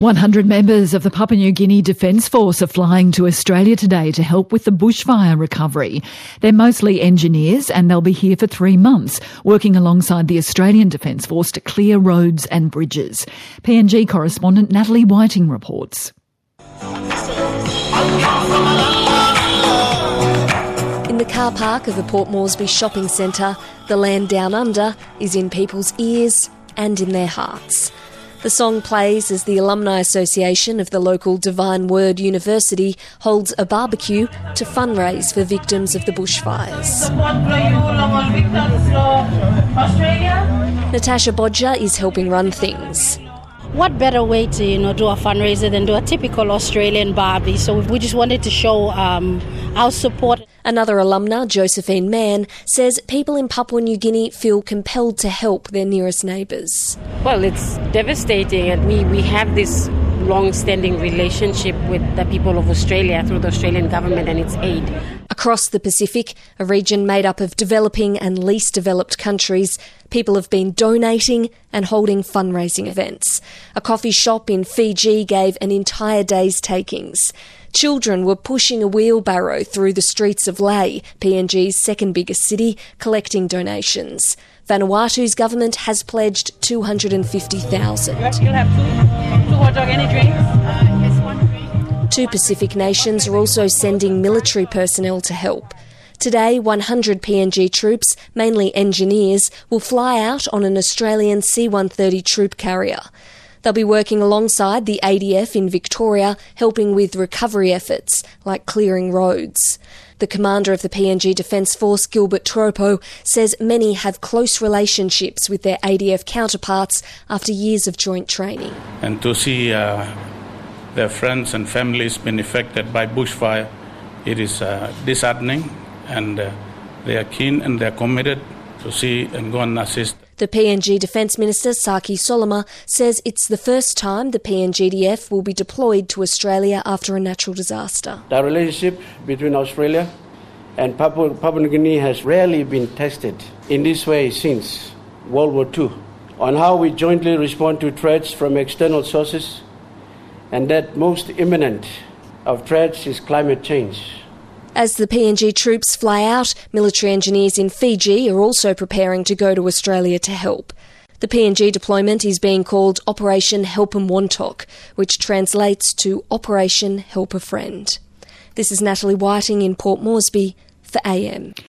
100 members of the Papua New Guinea Defence Force are flying to Australia today to help with the bushfire recovery. They're mostly engineers and they'll be here for 3 months, working alongside the Australian Defence Force to clear roads and bridges. PNG correspondent Natalie Whiting reports. In the car park of the Port Moresby shopping centre, the land down under is in people's ears and in their hearts. The song plays as the Alumni Association of the local Divine Word University holds a barbecue to fundraise for victims of the bushfires. Natasha Bodger is helping run things. What better way to do a fundraiser than do a typical Australian barbie? So we just wanted to show our support. Another alumna, Josephine Mann, says people in Papua New Guinea feel compelled to help their nearest neighbours. Well, it's devastating, and we have this long-standing relationship with the people of Australia through the Australian government and its aid. Across the Pacific, a region made up of developing and least developed countries, people have been donating and holding fundraising events. A coffee shop in Fiji gave an entire day's takings. Children were pushing a wheelbarrow through the streets of Lae, PNG's second biggest city, collecting donations. Vanuatu's government has pledged $250,000. You'll have two hot dog, any drinks? Yes, one drink. 2 Pacific nations are also sending military personnel to help. Today, 100 PNG troops, mainly engineers, will fly out on an Australian C-130 troop carrier. They'll be working alongside the ADF in Victoria, helping with recovery efforts, like clearing roads. The commander of the PNG Defence Force, Gilbert Tropo, says many have close relationships with their ADF counterparts after years of joint training. And to see their friends and families being affected by bushfire, it is disheartening, and they are keen and they are committed to see and go and assist. The PNG Defence Minister, Saki Soloma, says it's the first time the PNGDF will be deployed to Australia after a natural disaster. The relationship between Australia and Papua New Guinea has rarely been tested in this way since World War II, on how we jointly respond to threats from external sources, and that most imminent of threats is climate change. As the PNG troops fly out, military engineers in Fiji are also preparing to go to Australia to help. The PNG deployment is being called Operation Help 'em Wontok, which translates to Operation Help a Friend. This is Natalie Whiting in Port Moresby for AM.